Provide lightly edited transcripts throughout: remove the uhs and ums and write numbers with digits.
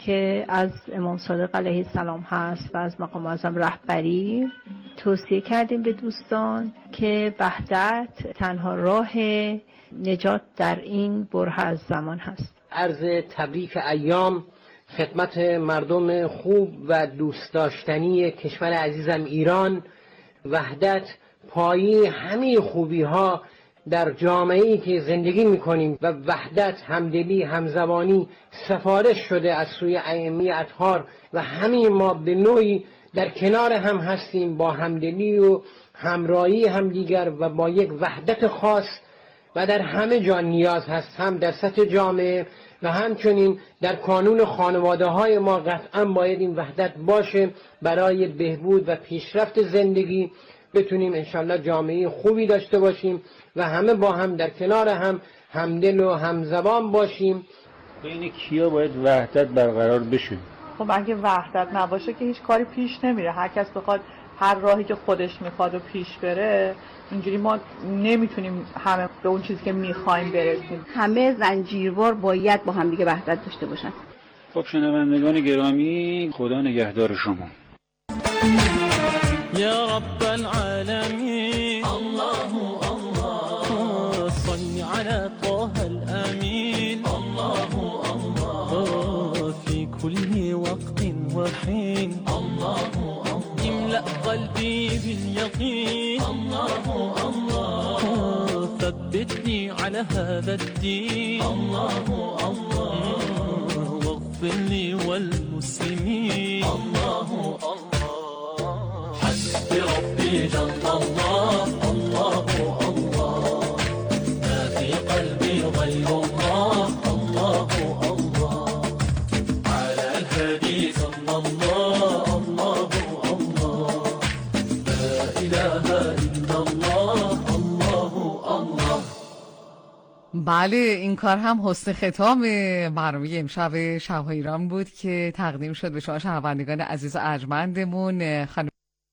که از امام صادق علیه السلام هست و از مقام معظم رهبری توصیه کردیم به دوستان که وحدت تنها راه نجات در این بره از زمان هست. عرض تبریک ایام خدمت مردم خوب و دوست داشتنی کشور عزیزم ایران. وحدت پایه همه خوبی ها در جامعه‌ای که زندگی می‌کنیم و وحدت، همدلی، همزبانی سفارش شده از سوی ائمه اطهار و همه ما به نوعی در کنار هم هستیم با همدلی و همراهی همدیگر و با یک وحدت خاص و در همه جا نیاز هست، هم در سطح جامعه و همچنین در کانون خانواده های ما قطعا باید این وحدت باشه برای بهبود و پیشرفت زندگی. بتونیم انشالله جامعه خوبی داشته باشیم و همه با هم در کنار هم همدل و همزبان باشیم. بین کیا باید وحدت برقرار بشه؟ خب اگه وحدت نباشه که هیچ کاری پیش نمیره. هر کس بخواد هر راهی که خودش میخواد و پیش بره، اینجوری ما نمیتونیم همه به اون چیزی که میخوایم برسیم. همه زنجیروار باید با هم دیگه وحدت داشته باشن. خب شنوندگان گرامی، خدا نگهدار شما. يا رب العالمين الله الله صل على طه الأمين الله الله في كل وقت وحين الله الله املأ قلبي باليقين الله الله ثبتني على هذا الدين الله الله واغفر لي والمسلمين الله الله بربي جل الله الله الله ما في قلبي غير الله الله الله على الهادي صلى الله الله الله لا إله إلا الله الله الله. بله، این کار هم حسن ختام برنامه امشب شب‌های ایران بود که تقدیم شد به شما شنوندگان عزیز و ارجمندمون. خانم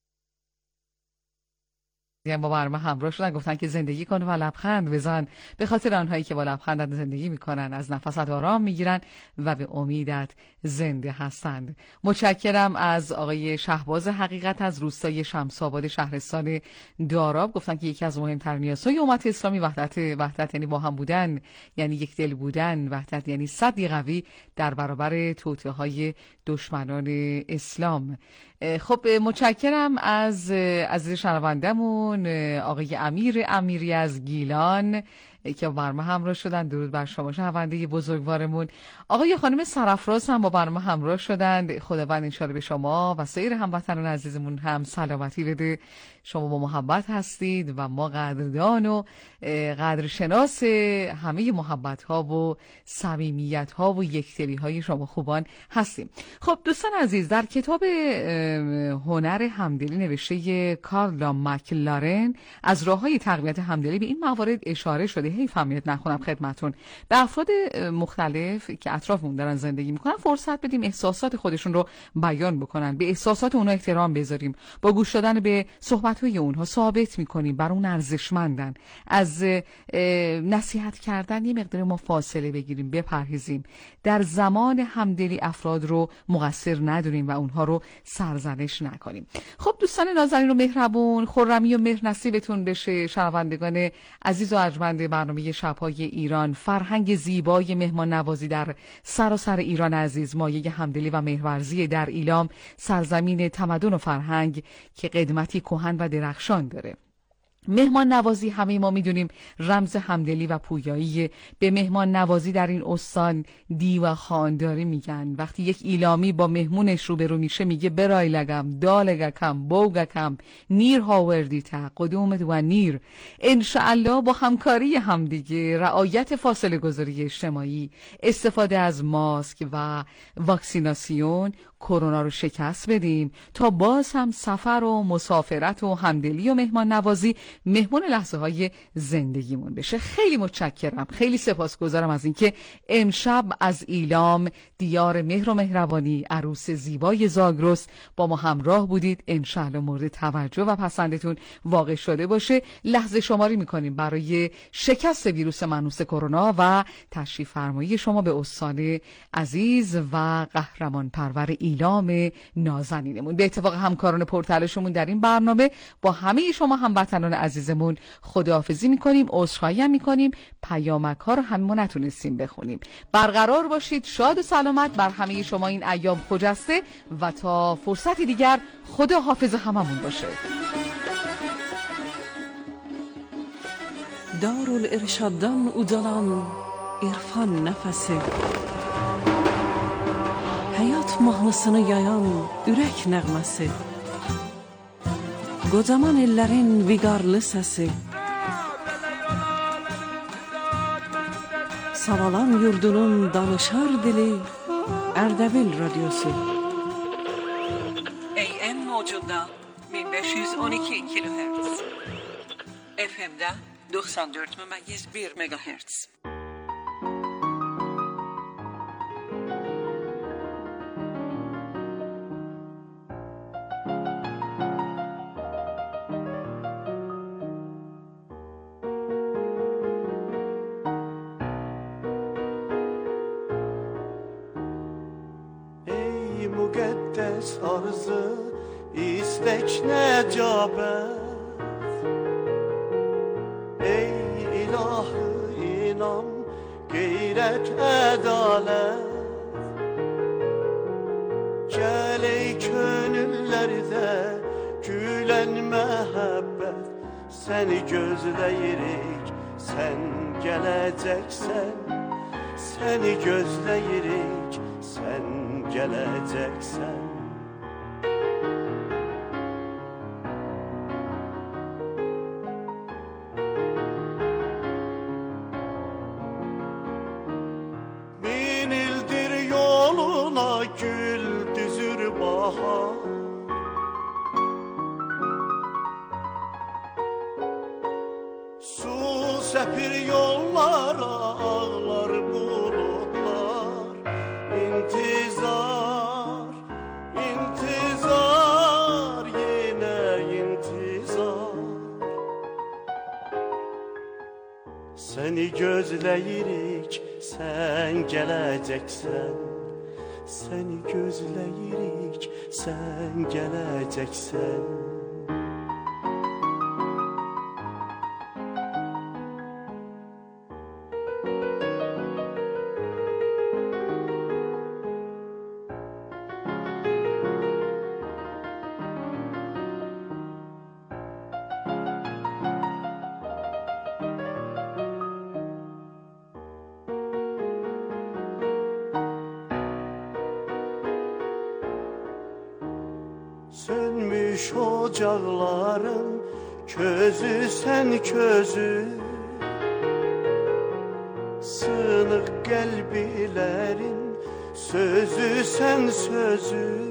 با برنامه همراه شدن، گفتن که زندگی کن و لبخند بزن، به خاطر آنهایی که با لبخند زندگی میکنن، از نفست آرام میگیرن و به امیدت زنده هستند. متشکرم از آقای شهباز حقیقت از روستای شمس‌آباد شهرستان داراب، گفتن که یکی از مهمترین نیازهای امت اسلامی وحدت یعنی با هم بودن، یعنی یک دل بودن. وحدت یعنی صدی قوی در برابر توطئه‌های دشمنان اسلام. خب متشکرم از عزیز شنوندمون آقای امیر امیری از گیلان که با برنامه همراه شدن. درود بر شما شنونده بزرگوارمون. آقای خانم سرافراز هم با برنامه همراه شدند. خداوند انشالله به شما و سایر هموطنان عزیزمون هم سلامتی بده. شما با محبت هستید و ما قدردان و قدرشناس همه محبت ها و صمیمیت ها و یکدلی های شما خوبان هستیم. خب دوستان عزیز، در کتاب هنر همدلی نوشته کارل مکلارن از راههای تقویت همدلی به این موارد اشاره شده. هی فهمیت نخونم خدمتون. به افراد مختلف که اطرافمون دارن زندگی میکنن فرصت بدیم احساسات خودشون رو بیان بکنن، به احساسات اونها احترام بذاریم، با گوش دادن به صحبت‌های اونها ثابت میکنیم بر اون ارزشمندن. از نصیحت کردن یه مقدار ما فاصله بگیریم، بپرهیزیم. در زمان همدلی افراد رو مقصر ندونیم و اونها رو سرزنش نکنیم. خب دوستان نازنین و مهربون، خرمی و مهر نصیبتون بشه شنوندگان عزیز و ارجمند برنامه شب‌های ایران. فرهنگ زیبای مهمان نوازی در سراسر ایران عزیز، مایه همدلی و مهرورزی در ایلام، سرزمین تمدن و فرهنگ که قدمتی کهن و درخشان داره. مهمان نوازی همه ما میدونیم رمز همدلی و پویایی. به مهمان نوازی در این استان دی و خانداری میگن. وقتی یک ایلامی با مهمونش روبرو میشه میگه برای لگم دالگکم بوگکم نیر هاوردیتا قدومت و نیر. انشاءالله با همکاری همدیگه، رعایت فاصله گذاری اجتماعی، استفاده از ماسک و واکسیناسیون کرونا رو شکست بدیم تا باز هم سفر و مسافرت و همدلی و مهمان نوازی مهمون لحظه های زندگیمون بشه. خیلی متشکرم، خیلی سپاسگزارم از اینکه امشب از ایلام، دیار مهر و مهربانی، عروس زیبای زاگرس با ما همراه بودید. انشالله مورد توجه و پسندتون واقع شده باشه. لحظه شماری میکنیم برای شکست ویروس منوس کرونا و تشریف فرمایی شما به استان عزیز و قهرمان پرور ایلام نازنینمون. به اتفاق همکاران پرتلاشمون در این برنامه با همه شما هموطنان عزیزمون خداحافظی میکنیم، عذرخواهی هم میکنیم، پیامک ها رو هم ما نتونستیم بخونیم. برقرار باشید، شاد و سلامت بر همه شما این ایام خجسته و تا فرصتی دیگر خدا حافظ هممون باشه. Darul-Irshad'dan uzalan irfan nefesi, hayat mahnısını yayan ürək nəğməsi, qocaman ellərin viqarlı səsi, Savalan yurdunun danışar dili, Ərdəbil radyosu. AM mocunda 1512 kHz, FM'de 94,1 MHz. Ey mukaddes arzu, istek necabet. Gayret adalet, gel ey gönüllerde gülen mehabbet. Seni gözleyirik, sen geleceksen. Seni gözleyirik, sen geleceksen. Sepir yollara ağlar bulutlar. İntizar, intizar, yine intizar. Seni gözleyirik, sen geleceksen. Seni gözleyirik, sen geleceksen. Sönmüş ocakların közü sen közü, sığınık kalbilerin sözü sen sözü.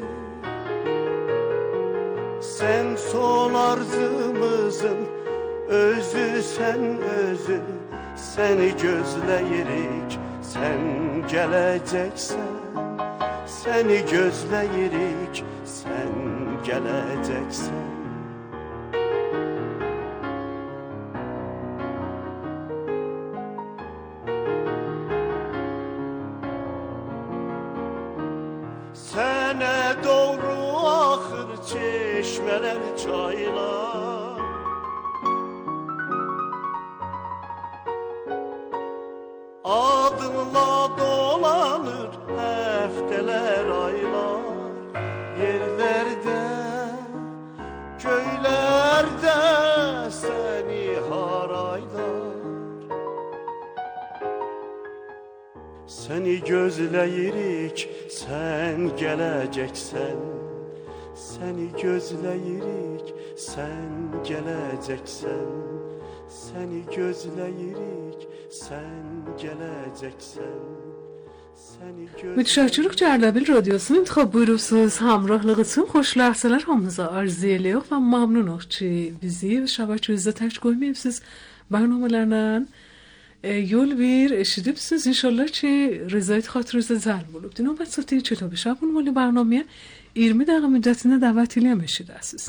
Sen son arzımızın özü sen özü. Seni gözleyirik, sen geleceksen. Seni gözleyirik, sen geleceksen. Sene doğru akır çeşmeler, çaylar. Adınla dolanır hefteler, aylar. Yerlerde, köylerde seni haraylar. Seni gözleyirik, sen geleceksen. Seni gözleyirik, sen geleceksen. Seni gözleyirik, sen geleceksen. Mütəşəkkiriq Cərləbil Radiosunun intikhab buyurursunuz. Hamrahlıqüçün xoş ləhzələr hamınıza arzu edirik və məmnunuq ki, bizi şəbəkəmizdə tək qoymayıbsınız. Bərnamələrlə yol bir eşidibsiniz. İnşallah ki, rızayət xatirənizə cəlb olub. Növbət saatı Kitabi Şab ünvanlı برنامه 20 dəqiqə müddətində dəvət eləyəm eşidəsiniz.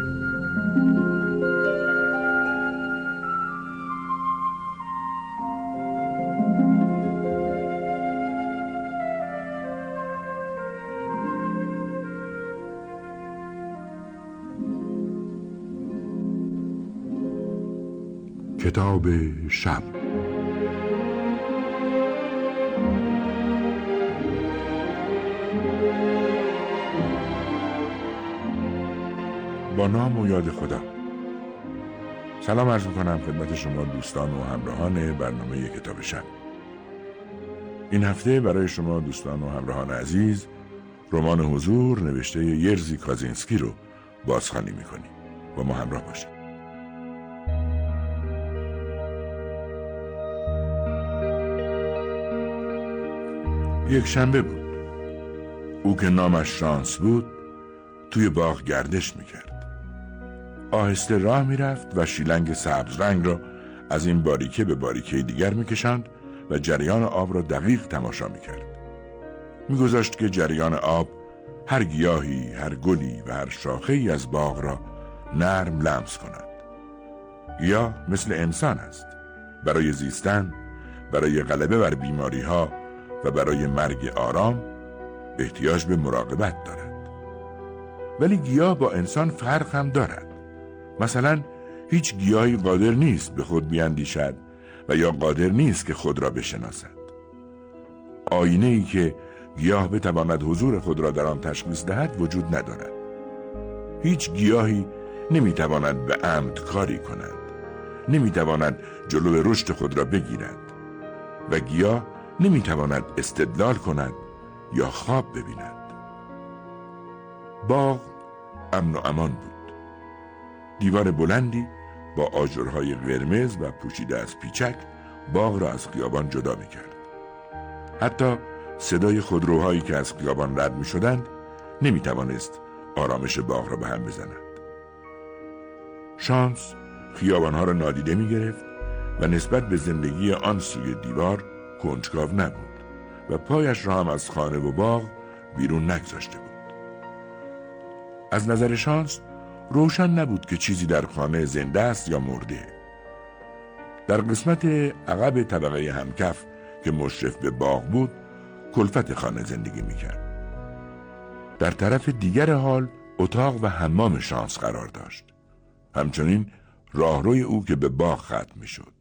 کتاب شب با نام و یاد خدا. سلام عرض می‌کنم خدمت شما دوستان و همراهان برنامه کتاب شب. این هفته برای شما دوستان و همراهان عزیز رمان حضور نوشته یرزی کازینسکی رو بازخوانی می‌کنیم. با ما همراه باشید. یک شنبه بود. او که نامش شانس بود توی باغ گردش میکرد. آهسته راه میرفت و شیلنگ سبز رنگ را از این باریکه به باریکه دیگر میکشند و جریان آب را دقیق تماشا میکرد. میگذاشت که جریان آب هر گیاهی، هر گلی و هر شاخه‌ای از باغ را نرم لمس کند. گیاه مثل انسان است. برای زیستن، برای غلبه بر بیماری‌ها و برای مرگ آرام احتیاج به مراقبت دارد. ولی گیاه با انسان فرق هم دارد. مثلا هیچ گیاهی قادر نیست به خود بیاندیشد و یا قادر نیست که خود را بشناسد. آینه‌ای که گیاه بتواند حضور خود را در آن تشخیص دهد وجود ندارد. هیچ گیاهی نمیتواند به عمد کاری کند. نمیتواند جلوی رشد خود را بگیرد. و گیاه نمیتواند استدلال کند یا خواب ببیند. باغ امن و امان بود. دیوار بلندی با آجرهای قرمز و پوشیده از پیچک باغ را از خیابان جدا میکرد. حتی صدای خودروهایی که از خیابان رد میشدند نمیتوانست آرامش باغ را به هم بزند. شانس خیابانها را نادیده میگرفت و نسبت به زندگی آن سوی دیوار کنجکاو نبود و پایش را هم از خانه و باغ بیرون نگذاشته بود. از نظر شانس روشن نبود که چیزی در خانه زنده است یا مرده. در قسمت عقب طبقه همکف که مشرف به باغ بود کلفت خانه زندگی میکرد. در طرف دیگر حال اتاق و حمام شانس قرار داشت. همچنین راهروی او که به باغ ختم میشد.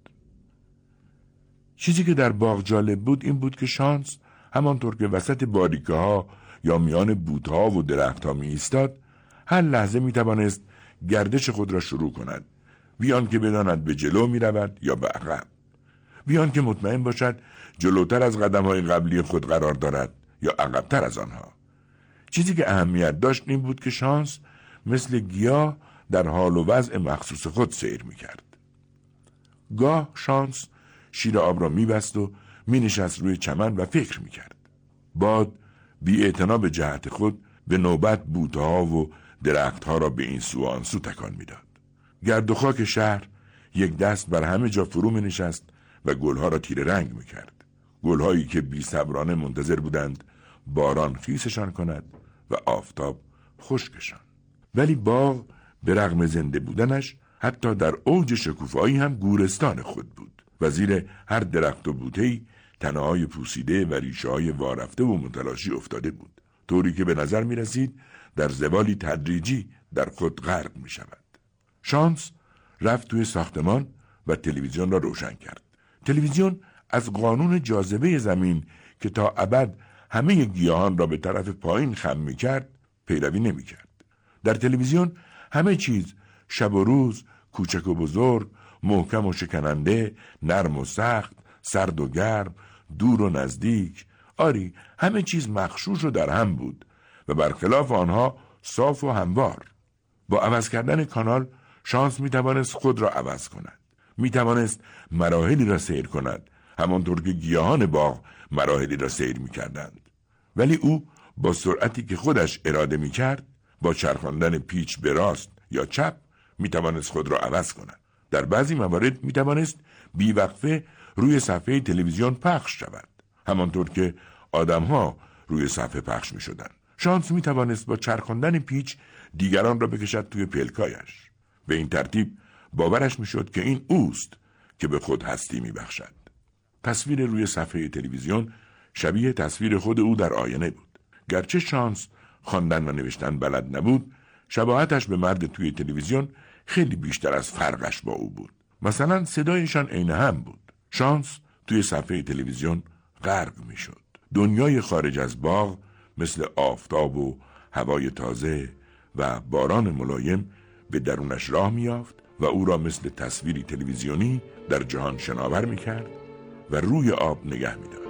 چیزی که در باغ جالب بود این بود که شانس همانطور که وسط باریکه ها یا میان بوتها و درخت ها می ایستاد هر لحظه می توانست گردش خود را شروع کند، بیان که بداند به جلو می رود یا به عقب، بیان که مطمئن باشد جلوتر از قدم های قبلی خود قرار دارد یا عقبتر از آنها. چیزی که اهمیت داشت این بود که شانس مثل گیاه در حال و وضع مخصوص خود سیر می کرد. گاه شانس شیر آب را می‌بست و می‌نشست روی چمن و فکر می‌کرد. باد بی اعتنا به جهت خود به نوبت بوته‌ها و درخت‌ها را به این سو و آن سو تکان می‌داد. گرد و خاک شهر یک دست بر همه جا فرو می‌نشست و گل‌ها را تیره رنگ می‌کرد. گل‌هایی که بی‌صبرانه منتظر بودند باران خیسشان کند و آفتاب خشکشان. ولی باغ به رغم زنده بودنش حتی در اوج شکوفایی هم گورستان خود بود. و زیر هر درخت و بوته‌ای تنه‌های پوسیده و ریشه‌های وارفته و متلاشی افتاده بود، طوری که به نظر می‌رسید در زوالی تدریجی در خود غرق می‌شود. شانس رفت توی ساختمان و تلویزیون را روشن کرد. تلویزیون از قانون جاذبه زمین که تا ابد همه گیاهان را به طرف پایین خم می‌کرد پیروی نمی‌کرد. در تلویزیون همه چیز شب و روز، کوچک و بزرگ، محکم و شکننده، نرم و سخت، سرد و گرم، دور و نزدیک، آری همه چیز مغشوش و در هم بود و برخلاف آنها صاف و هموار. با عوض کردن کانال شانس می توانست خود را عوض کند. می توانست مراحلی را سیر کند همانطور که گیاهان باغ مراحلی را سیر می‌کردند. ولی او با سرعتی که خودش اراده می‌کرد، با چرخاندن پیچ به راست یا چپ می‌توانست خود را عوض کند. در بعضی موارد می‌توانست بیوقفه روی صفحه تلویزیون پخش شود، همانطور که آدم‌ها روی صفحه پخش می‌شدند. شانس می‌توانست با چرخاندن پیچ دیگران را بکشد توی پلکایش. به این ترتیب باورش می‌شد که این اوست که به خود هستی می‌بخشد. تصویر روی صفحه تلویزیون شبیه تصویر خود او در آینه بود. گرچه شانس خواندن و نوشتن بلد نبود، شباهتش به مرد توی تلویزیون خیلی بیشتر از فرقش با او بود. مثلا صدایشان عین هم بود. شانس توی صفحه تلویزیون غرق می‌شد. دنیای خارج از باغ مثل آفتاب و هوای تازه و باران ملایم به درونش راه می‌یافت و او را مثل تصویری تلویزیونی در جهان شناور می‌کرد و روی آب نگه می‌داشت.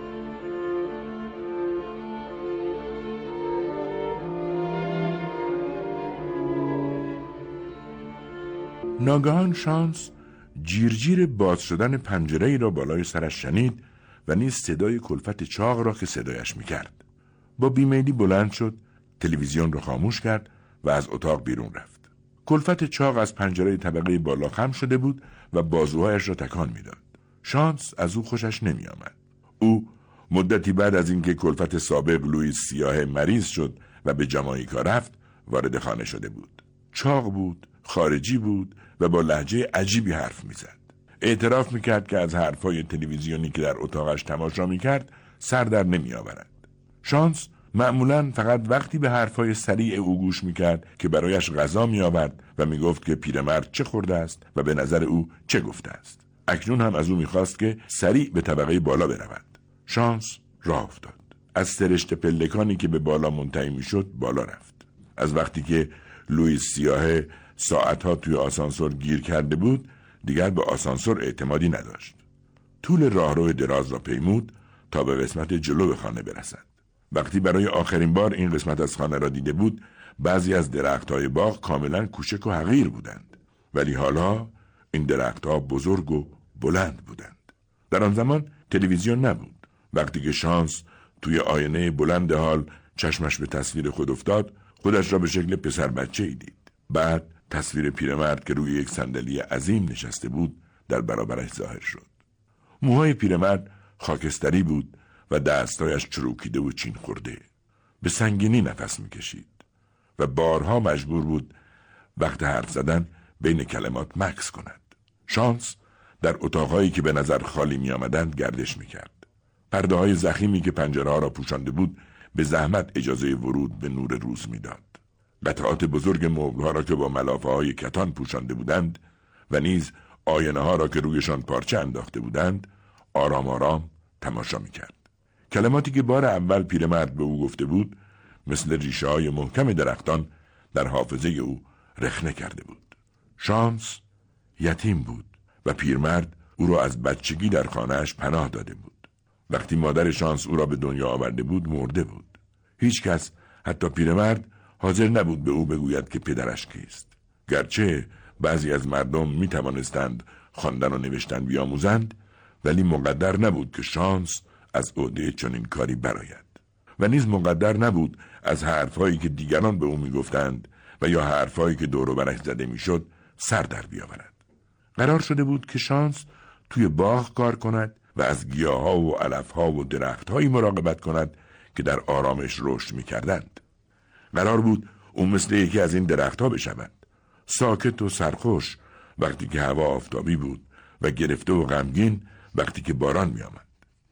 ناگهان شانس جیرجیر باز شدن پنجره‌ای را بالای سرش شنید و نیز صدای کلفت چاق را که صدایش می‌کرد. با بیمیلی بلند شد، تلویزیون را خاموش کرد و از اتاق بیرون رفت. کلفت چاق از پنجره طبقه بالا خم شده بود و بازوهایش را تکان می‌داد. شانس از او خوشش نمی‌آمد. او مدتی بعد از اینکه کلفت سابق لوئیس سیاه مریض شد و به جامائیکا رفت، وارد خانه شده بود. چاق بود، خارجی بود و با لهجه عجیبی حرف می‌زد. اعتراف می‌کرد که از حرف‌های تلویزیونی که در اتاقش تماشا می‌کرد سر در نمی‌آورد. شانس معمولاً فقط وقتی به حرف‌های سریع او گوش می‌کرد که برایش غذا می‌آورد و می‌گفت که پیرمرد چه خورده است و به نظر او چه گفته است. اکنون هم از او می‌خواست که سریع به طبقه بالا برود. شانس راه افتاد. از سرشت پلکانی که به بالا منتهی می‌شد بالا رفت. از وقتی که لوئیس سیاه ساعتها توی آسانسور گیر کرده بود، دیگر به آسانسور اعتمادی نداشت. طول راهرو دراز را پیمود تا به قسمت جلو خانه برسد. وقتی برای آخرین بار این قسمت از خانه را دیده بود، بعضی از درخت‌های باغ کاملا کوچک و حقیر بودند، ولی حالا این درخت‌ها بزرگ و بلند بودند. در آن زمان تلویزیون نبود. وقتی که شانس توی آینه بلند حال چشمش به تصویر خود افتاد، خودش را به شکل پسر بچه‌ای دید. بعد تصویر پیرمرد که روی یک صندلی عظیم نشسته بود در برابرش ظاهر شد. موهای پیرمرد خاکستری بود و دستایش چروکیده و چین خورده. به سنگینی نفس میکشید و بارها مجبور بود وقت حرف زدن بین کلمات مکث کند. شانس در اتاقهایی که به نظر خالی می آمدند گردش میکرد. پرده های ضخیمی که پنجره ها را پوشانده بود به زحمت اجازه ورود به نور روز میداد. قطعات بزرگ مبل‌ها را که با ملافه های کتان پوشانده بودند و نیز آینه ها را که رویشان پارچه انداخته بودند آرام آرام تماشا میکرد. کلماتی که بار اول پیرمرد به او گفته بود مثل ریشه های محکم درختان در حافظه او رخنه کرده بود. شانس یتیم بود و پیرمرد او را از بچگی در خانه‌اش پناه داده بود. وقتی مادر شانس او را به دنیا آورده بود مرده بود. هیچ کس، حتی پیرمرد، حاضر نبود به او بگوید که پدرش کیست. گرچه بعضی از مردم می توانستند خواندن و نوشتن بیاموزند، ولی مقدر نبود که شانس از عهده چنین کاری برآید و نیز مقدر نبود از حرفهایی که دیگران به او می گفتند و یا حرفهایی که دور و برش زده می شد سر در بیاورد. قرار شده بود که شانس توی باغ کار کند و از گیاها و علفها و درختهایی مراقبت کند که در آرامش رشد می کردند. قرار بود او مثل یکی از این درختها بشود، ساکت و سرخوش وقتی که هوا آفتابی بود و گرفته و غمگین وقتی که باران می آمد.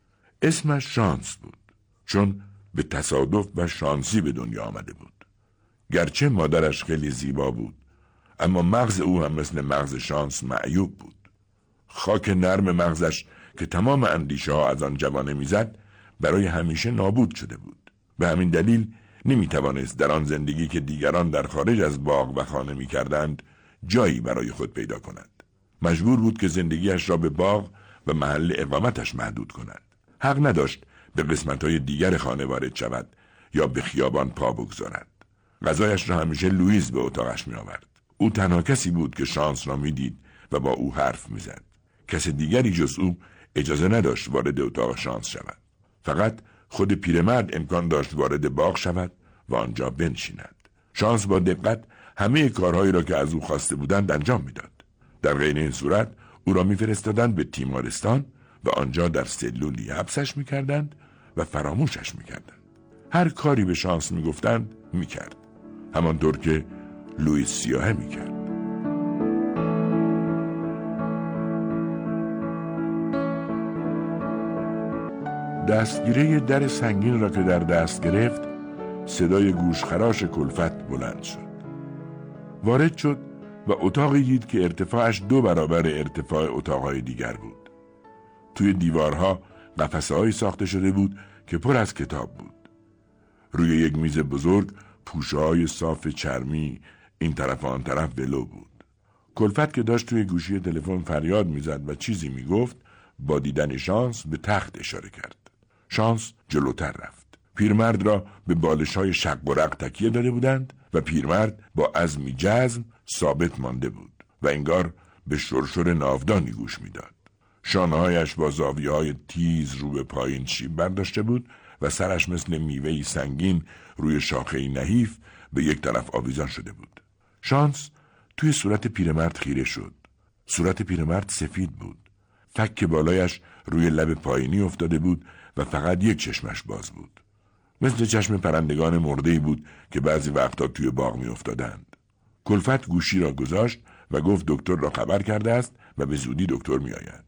اسمش شانس بود چون به تصادف و شانسی به دنیا آمده بود. گرچه مادرش خیلی زیبا بود، اما مغز او هم مثل مغز شانس معیوب بود. خاک نرم مغزش که تمام اندیشه ها از آن جوانه میزد برای همیشه نابود شده بود. به همین دلیل نمی توانست در آن زندگی که دیگران در خارج از باغ و خانه می کردند جایی برای خود پیدا کند. مجبور بود که زندگیش را به باغ و محل اقامتش محدود کند. حق نداشت به قسمت‌های دیگر خانه وارد شود یا به خیابان پا بگذارد. غذایش را همیشه لوئیس به اتاقش می آورد. او تنها کسی بود که شانس را می دید و با او حرف می زد. کس دیگری جز او اجازه نداشت وارد اتاق شانس شود. فقط خود پیرمرد امکان داشت وارد باغ شود و آنجا بنشیند. شانس با دقت همه کارهایی را که از او خواسته بودند انجام میداد. در غیر این صورت او را میفرستادند به تیمارستان و آنجا در سلولی حبسش میکردند و فراموشش میکردند. هر کاری به شانس میگفتند میکرد، همانطور که لوئیس سیاهه میکرد. دستگیره در سنگین را که در دست گرفت، صدای گوشخراش کلفت بلند شد. وارد شد و اتاقی دید که ارتفاعش 2 برابر ارتفاع اتاقهای دیگر بود. توی دیوارها قفسه‌هایی ساخته شده بود که پر از کتاب بود. روی یک میز بزرگ پوشه‌های صاف چرمی این طرف و آن طرف ولو بود. کلفت که داشت توی گوشی تلفن فریاد میزد و چیزی میگفت، با دیدن شانس به تخت اشاره کرد. شانس جلوتر رفت. پیرمرد را به بالش‌های شق و رق تکیه داده بودند و پیرمرد با عزمی جزم ثابت مانده بود و انگار به شرشر ناودانی گوش میداد. شانه‌هایش با زاویه‌های تیز رو به پایین شیب برداشته بود و سرش مثل میوه‌ای سنگین روی شاخه‌ای نحیف به یک طرف آویزان شده بود. شانس توی صورت پیرمرد خیره شد. صورت پیرمرد سفید بود. فک بالایش روی لب پایینی افتاده بود و فقط یک چشمش باز بود. مثل چشم پرندگان مرده‌ای بود که بعضی وقتا توی باغ می افتادند. کلفت گوشی را گذاشت و گفت دکتر را خبر کرده است و به زودی دکتر می آید.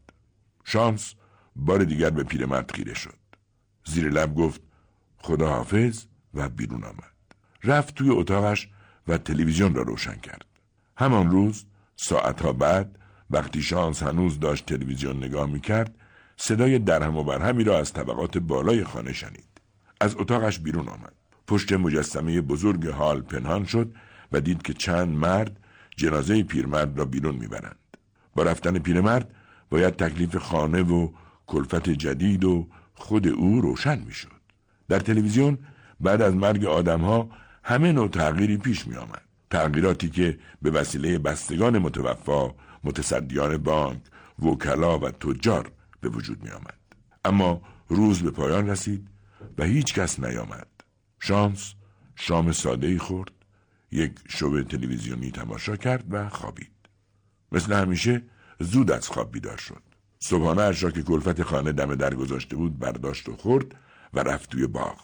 شانس بار دیگر به پیرمرد خیره شد. زیر لب گفت خدا حافظ و بیرون آمد. رفت توی اتاقش و تلویزیون را روشن کرد. همان روز ساعتها بعد وقتی شانس هنوز داشت تلویزیون نگاه می کرد، صدای درهم و برهمی را از طبقات بالای خانه شنید. از اتاقش بیرون آمد. پشت مجسمه بزرگ هال پنهان شد و دید که چند مرد جنازه پیرمرد را بیرون میبرند. با رفتن پیرمرد باید تکلیف خانه و کلفت جدید و خود او روشن میشد. در تلویزیون بعد از مرگ آدمها همه نوع تغییری پیش می آمد. تغییراتی که به وسیله بستگان متوفا، متصدیان بانک، وکلا و تجار به وجود می آمد. اما روز به پایان رسید و هیچ کس نیامد. شانس شام ساده‌ای خورد، یک شو تلویزیونی تماشا کرد و خوابید. مثل همیشه زود از خواب بیدار شد. صبحانه اش را که کلفت خانه دم در گذاشته بود برداشت و خورد و رفت توی باغ.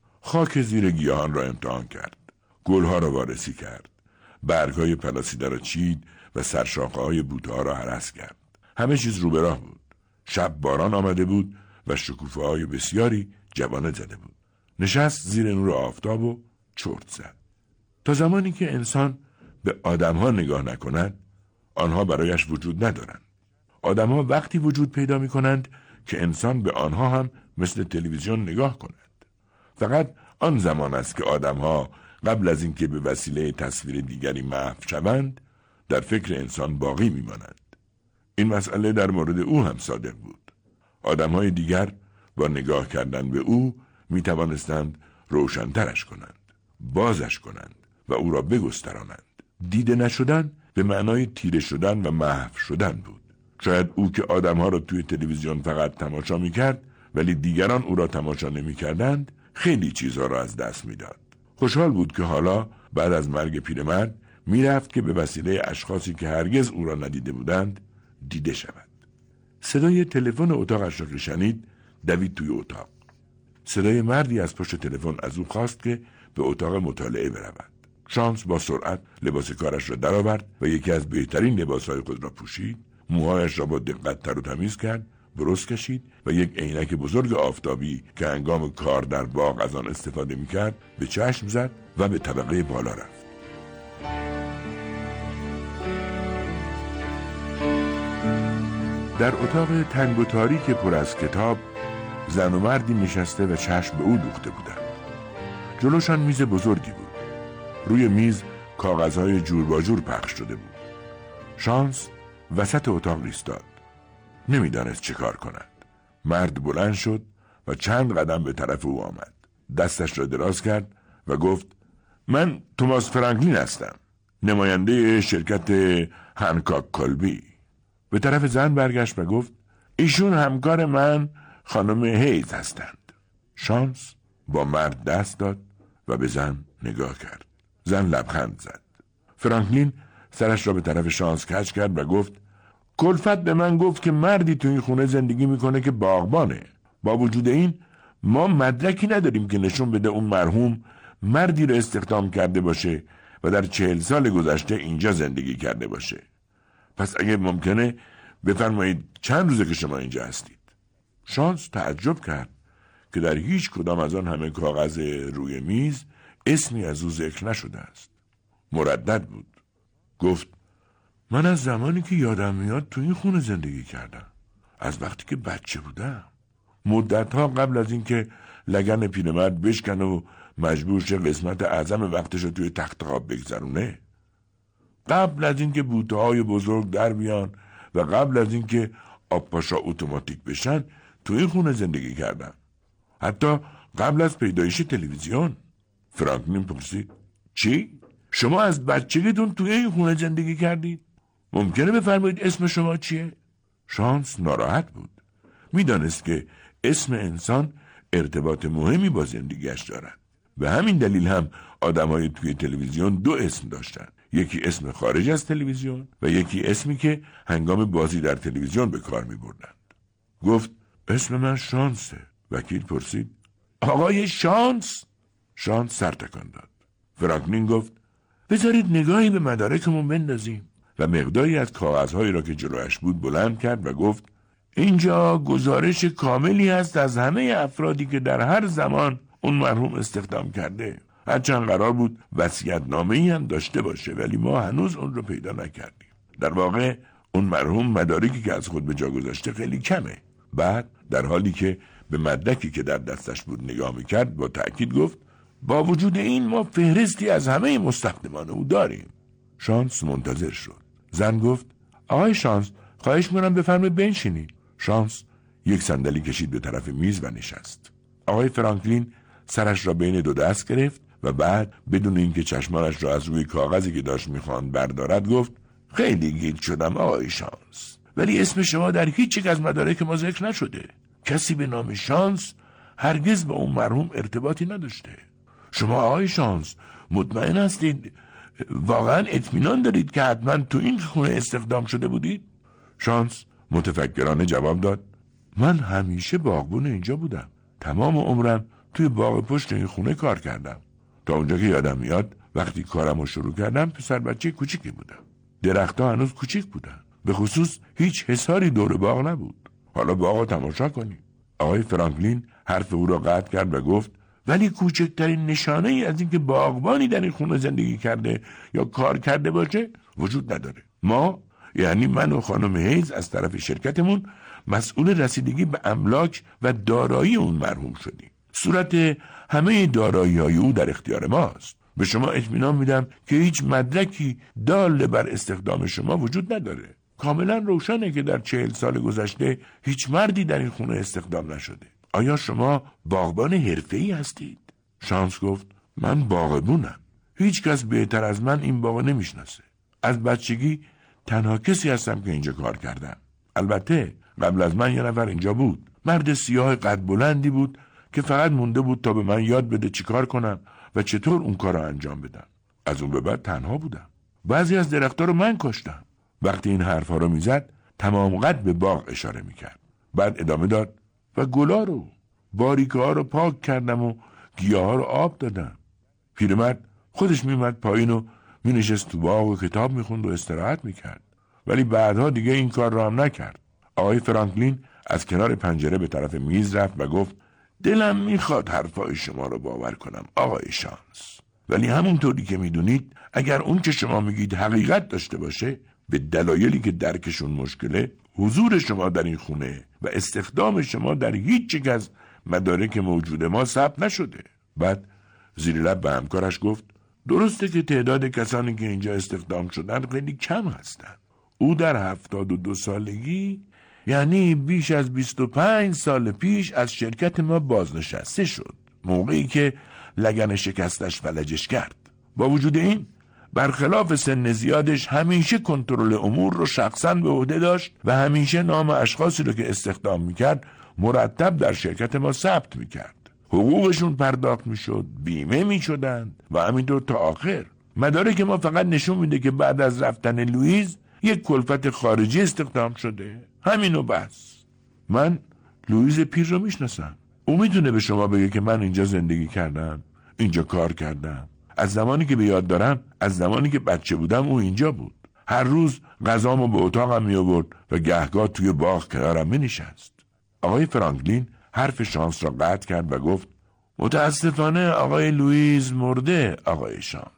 خاک زیر گیاهان را امتحان کرد. گلها را وارسی کرد. برگ‌های پلاسیده را چید و سرشاخه‌های بوته‌ها را هرس کرد. همه چیز رو به راه بود. شب باران آمده بود و شکوفه‌های بسیاری جوانه زده بود. نشست زیر نور آفتاب و چرت زد. تا زمانی که انسان به آدم‌ها نگاه نکند، آنها برایش وجود ندارند. آدم‌ها وقتی وجود پیدا می‌کنند که انسان به آنها هم مثل تلویزیون نگاه کند. فقط آن زمان است که آدم‌ها قبل از اینکه به وسیله تصویر دیگری محو شوند، در فکر انسان باقی می‌مانند. این مسئله در مورد او هم صادق بود. آدم‌های دیگر با نگاه کردن به او می‌توانستند روشن‌ترش کنند، بازش کنند و او را بگسترانند. دیده نشدن به معنای تیره شدن و محو شدن بود. شاید او که آدم‌ها را توی تلویزیون فقط تماشا می‌کرد ولی دیگران او را تماشا نمی‌کردند، خیلی چیزها را از دست می‌داد. خوشحال بود که حالا بعد از مرگ پیرمرد می‌رفت که به وسیله اشخاصی که هرگز او را ندیده بودند دیده شود. صدای تلفن اتاقش را که شنید دوید توی اتاق. صدای مردی از پشت تلفن از او خواست که به اتاق مطالعه برود. شانس با سرعت لباس کارش را درآورد و یکی از بهترین لباسهای خود را پوشید، موهایش را با دقت تر و تمیز کرد، برس کشید و یک عینک بزرگ آفتابی که هنگام کار در باغ از آن استفاده می‌کرد به چشم زد و به طبقه بالا رفت. در اتاق تنگ و تاریک پر از کتاب زن و مردی نشسته و چشم به او دوخته بودند. جلوشان میز بزرگی بود. روی میز کاغذهای جور با جور پخش شده بود. شانس وسط اتاق ایستاد. نمیدانست چه کار کند. مرد بلند شد و چند قدم به طرف او آمد. دستش را دراز کرد و گفت من توماس فرانکلین هستم، نماینده شرکت هنکاک کالبی. به طرف زن برگشت و گفت ایشون همکار من خانم هیز هستند. شانس با مرد دست داد و به زن نگاه کرد. زن لبخند زد. فرانکلین سرش را به طرف شانس کج کرد و گفت کلفت به من گفت که مردی تو این خونه زندگی میکنه که باغبانه. با وجود این ما مدرکی نداریم که نشون بده اون مرحوم مردی رو استخدام کرده باشه و در 40 سال گذشته اینجا زندگی کرده باشه. پس اگه ممکنه بفرمایید چند روزه که شما اینجا هستید؟ شانس تعجب کرد که در هیچ کدام از آن همه کاغذ روی میز اسمی از او ذکر نشده است. مردد بود. گفت من از زمانی که یادم میاد تو این خونه زندگی کردم. از وقتی که بچه بودم. مدتها قبل از اینکه لگن پیرمرد بشکنه و مجبور شه قسمت اعظم وقتش رو توی تخت خواب بگذرونه. قبل از اینکه بوته‌های بزرگ در بیان و قبل از اینکه آبپاشا اتوماتیک بشن تو این خونه زندگی کردم. حتی قبل از پیدایش تلویزیون. فرانکلین پرسید چی؟ شما از بچگیتون توی این خونه زندگی کردید؟ ممکنه بفرمایید اسم شما چیه؟ شانس ناراحت بود. میدانست که اسم انسان ارتباط مهمی با زندگیش دارد. به همین دلیل هم آدمای توی تلویزیون 2 اسم داشتن. یکی اسم خارج از تلویزیون و یکی اسمی که هنگام بازی در تلویزیون به کار می بردند. گفت اسم من شانسه. وکیل پرسید آقای شانس؟ شانس سر تکان داد. فرانکلین گفت بذارید نگاهی به مدارکمون بندازیم و مقداری از کاغذهایی را که جلویش بود بلند کرد و گفت اینجا گزارش کاملی هست از همه افرادی که در هر زمان اون مرحوم استخدام کرده. هرچند قرار بود وصیت‌نامه‌ای هم داشته باشه ولی ما هنوز اون رو پیدا نکردیم. در واقع اون مرحوم مدارکی که از خود به جا گذاشته خیلی کمه. بعد در حالی که به مدرکی که در دستش بود نگاه میکرد با تأکید گفت با وجود این ما فهرستی از همه مستخدمان او داریم. شانس منتظر شد. زن گفت آقای شانس خواهش می‌کنم بفرمایید بنشینید. شانس یک صندلی کشید به طرف میز و نشست. آقای فرانکلین سرش را بین 2 دست گرفت و بعد بدون اینکه چشمانش را از روی کاغذی که داشت می‌خواند بردارد گفت خیلی گیج شدم آقای شانس ولی اسم شما در هیچ یک از مدارک ما ذکر نشده. کسی به نام شانس هرگز با اون مرحوم ارتباطی نداشته. شما آقای شانس مطمئن هستید؟ واقعا اطمینان دارید که حتما تو این خونه استخدام شده بودید؟ شانس متفکرانه جواب داد من همیشه باغبون اینجا بودم. تمام عمرم توی باغ پشت این خونه کار کردم. تا اونجا که یادم میاد وقتی کارمو شروع کردم پسر بچه کوچیکی بودم. درختها هنوز کوچیک بودن. به خصوص هیچ حصاری دور باغ نبود. حالا باغو تماشا کنید. آقای فرانکلین حرف او را قطع کرد و گفت ولی کوچکترین نشانه ای از اینکه باغبانی در این خونه زندگی کرده یا کار کرده باشه وجود نداره. ما یعنی من و خانم هیز از طرف شرکتمون مسئول رسیدگی به املاک و دارایی اون مرحوم شدیم. صورت همه دارایی‌های او در اختیار ماست. به شما اطمینان میدم که هیچ مدرکی دال بر استخدام شما وجود نداره. کاملا روشنه که در 40 سال گذشته هیچ مردی در این خونه استخدام نشده. آیا شما باغبان حرفه‌ای هستید؟ شانس گفت من باغبونم. هیچ کس بهتر از من این باغو نمیشناسه. از بچگی تنها کسی هستم که اینجا کار کردم. البته قبل از من یه نفر اینجا بود. مرد سیاه قد بلندی بود که فقط مونده بود تا به من یاد بده چی کار کنم و چطور اون کار رو انجام بدم. از اون به بعد تنها بودم. بعضی از درختها رو من کاشتم. وقتی این حرفا رو میزد تمام قد به باغ اشاره میکرد. بعد ادامه داد و گلا رو باریکه ها رو پاک کردم و گیاه ها رو آب دادم. پیرمرد خودش میمد پایین و مینشست تو باغ و کتاب میخوند و استراحت میکرد. ولی بعدها دیگه این کار رو هم نکرد. آقای فرانکلین از کنار پنجره به طرف میز رفت و گفت دلم میخواد حرفای شما رو باور کنم آقای شانس. ولی همونطوری که میدونید اگر اون که شما میگید حقیقت داشته باشه به دلایلی که درکشون مشکله حضور شما در این خونه و استخدام شما در هیچ یک از مدارک موجود ما ثبت نشده. بعد زیر لب به همکارش گفت درسته که تعداد کسانی که اینجا استخدام شدن خیلی کم هستن. او در 72 سالگی یعنی بیش از 25 سال پیش از شرکت ما بازنشسته شد، موقعی که لگن شکستش فلجش کرد. با وجود این برخلاف سن زیادش همیشه کنترل امور رو شخصاً به عهده داشت و همیشه نام اشخاصی رو که استخدام میکرد مرتب در شرکت ما ثبت میکرد. حقوقشون پرداخت میشد، بیمه میشدند و همینطور تا آخر. مدارک ما فقط نشون میده که بعد از رفتن لوئیز یک کلفت خارجی استخدام شده. همینو بس. من لوئیز پیر رو میشناسم. او میتونه به شما بگه که من اینجا زندگی کردم، اینجا کار کردم. از زمانی که به یاد دارم، از زمانی که بچه بودم او اینجا بود. هر روز غذامو به اتاقم می آورد و گهگاه توی باغ کنارم می نشست. آقای فرانکلین حرف شانس را قطع کرد و گفت متاسفانه آقای لوئیز مرده آقای شانس.